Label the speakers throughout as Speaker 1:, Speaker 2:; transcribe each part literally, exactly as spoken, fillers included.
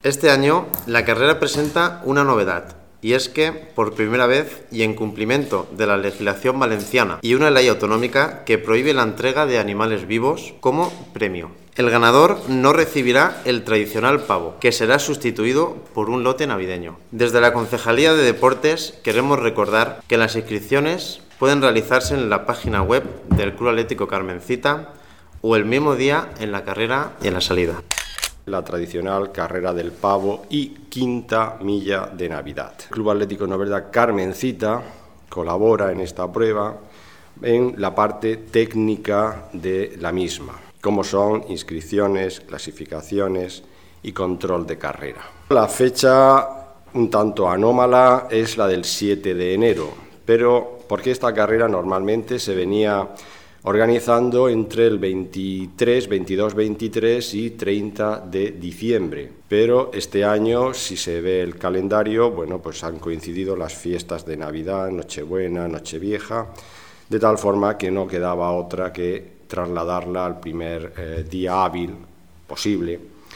Speaker 1: Este año, la carrera presenta una novedad, y es que, por primera vez y en cumplimiento de la legislación valenciana y una ley autonómica que prohíbe la entrega de animales vivos como premio, el ganador no recibirá el tradicional pavo, que será sustituido por un lote navideño. Desde la Concejalía de Deportes queremos recordar que las inscripciones pueden realizarse en la página web del Club Atlético Carmencita o el mismo día en la carrera y en la salida.
Speaker 2: La tradicional carrera del pavo y quinta milla de Navidad. El Club Atlético Novelda Carmencita colabora en esta prueba en la parte técnica de la misma, como son inscripciones, clasificaciones y control de carrera. La fecha un tanto anómala es la del siete de enero, pero porque esta carrera normalmente se venía organizando entre el veintitrés, veintidós, veintitrés y treinta de diciembre. Pero este año, si se ve el calendario, bueno, pues han coincidido las fiestas de Navidad, Nochebuena, Nochevieja, de tal forma que no quedaba otra que trasladarla al primer eh, día hábil posible.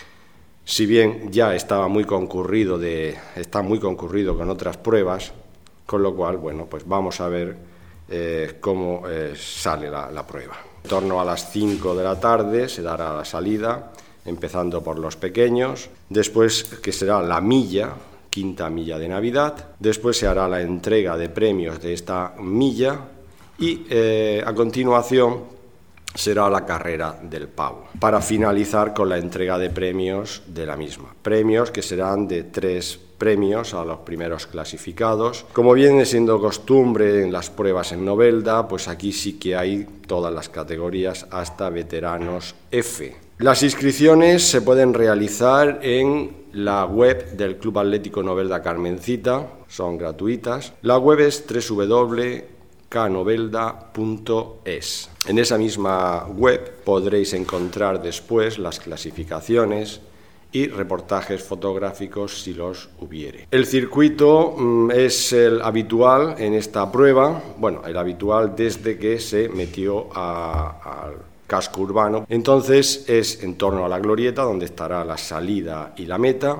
Speaker 2: Si bien ya estaba muy concurrido, de, está muy concurrido con otras pruebas, con lo cual, bueno, pues vamos a ver Eh, cómo eh, sale la, la prueba. En torno a las cinco de la tarde se dará la salida, empezando por los pequeños, después que será la milla, quinta milla de Navidad, después se hará la entrega de premios de esta milla y eh, a continuación será la carrera del pavo, para finalizar con la entrega de premios de la misma. Premios que serán de tres premios a los primeros clasificados. Como viene siendo costumbre en las pruebas en Novelda, pues aquí sí que hay todas las categorías hasta veteranos F. Las inscripciones se pueden realizar en la web del Club Atlético Novelda Carmencita, son gratuitas. La web es doble u doble u doble punto k novelda punto es. En esa misma web podréis encontrar después las clasificaciones y reportajes fotográficos si los hubiere. El circuito mm, es el habitual en esta prueba, bueno, el habitual desde que se metió al casco urbano. Entonces es en torno a la glorieta donde estará la salida y la meta.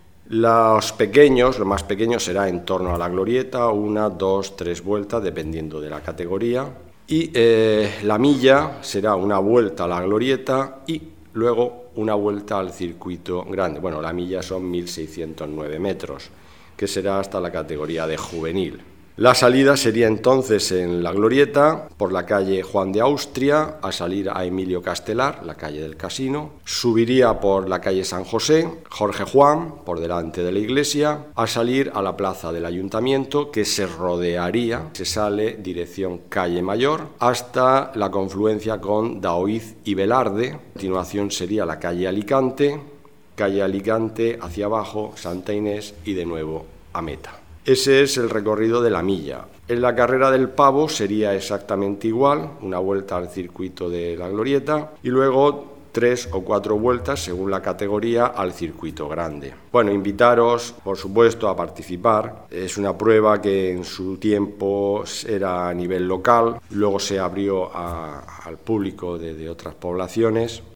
Speaker 2: Los pequeños, lo más pequeño será en torno a la glorieta, una, dos, tres vueltas, dependiendo de la categoría. Y eh, la milla será una vuelta a la glorieta y luego una vuelta al circuito grande. Bueno, la milla son mil seiscientos nueve metros, que será hasta la categoría de juvenil. La salida sería entonces en la glorieta, por la calle Juan de Austria, a salir a Emilio Castelar, la calle del Casino. Subiría por la calle San José, Jorge Juan, por delante de la iglesia, a salir a la plaza del Ayuntamiento, que se rodearía, se sale dirección calle Mayor, hasta la confluencia con Daoiz y Velarde. A continuación sería la calle Alicante, calle Alicante hacia abajo, Santa Inés y de nuevo a meta. Ese es el recorrido de la milla. En la carrera del pavo sería exactamente igual, una vuelta al circuito de la glorieta y luego tres o cuatro vueltas, según la categoría, al circuito grande. Bueno, invitaros, por supuesto, a participar. Es una prueba que en su tiempo era a nivel local, luego se abrió a, al público de, de otras poblaciones.